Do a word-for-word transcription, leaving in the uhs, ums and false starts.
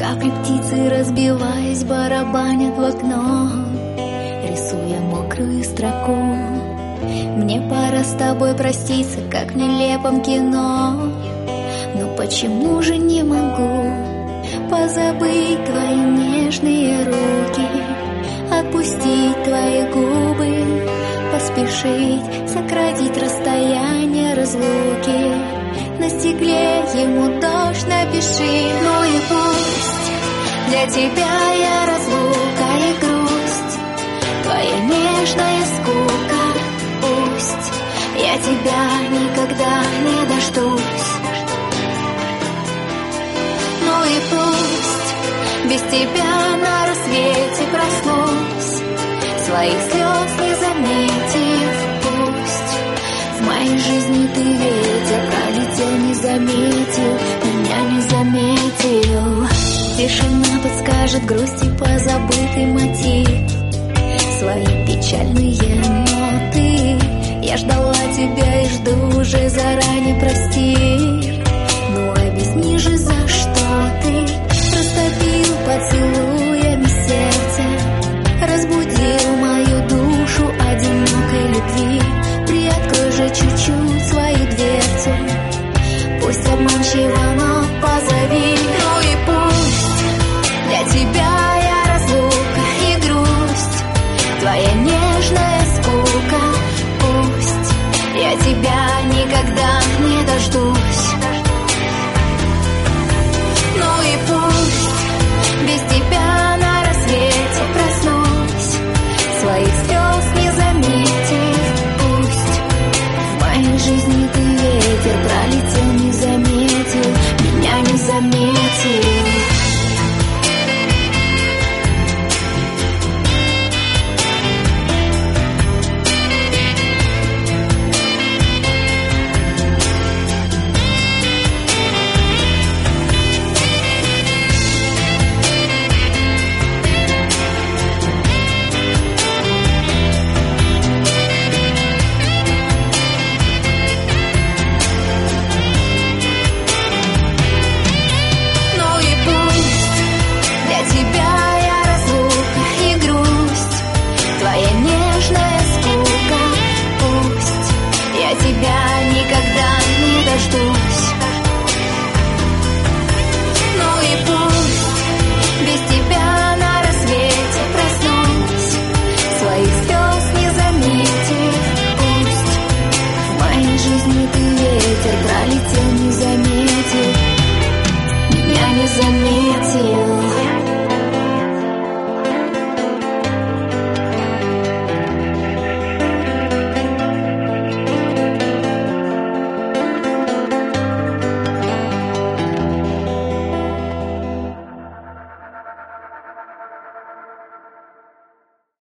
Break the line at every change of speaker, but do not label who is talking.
Капли птицы, разбиваясь, барабанят в окно, рисуя мокрую строку. Мне пора с тобой проститься, как в нелепом кино. Но почему же не могу позабыть твои нежные руки, отпустить твои губы, поспешить сократить расстояние разлуки. На стекле ему дождь напиши. Ну и пусть для тебя я разлука и грусть, твоя нежная скука. Пусть я тебя никогда не дождусь. Ну и пусть без тебя на рассвете проснусь, своих слез не заметив. Пусть в моей жизни ты ветер пролетел, не заметил, меня не заметил. Тишина подскажет грусти позабытый мотив, свои печальные ноты. Я ждала тебя и жду уже заранее, прости.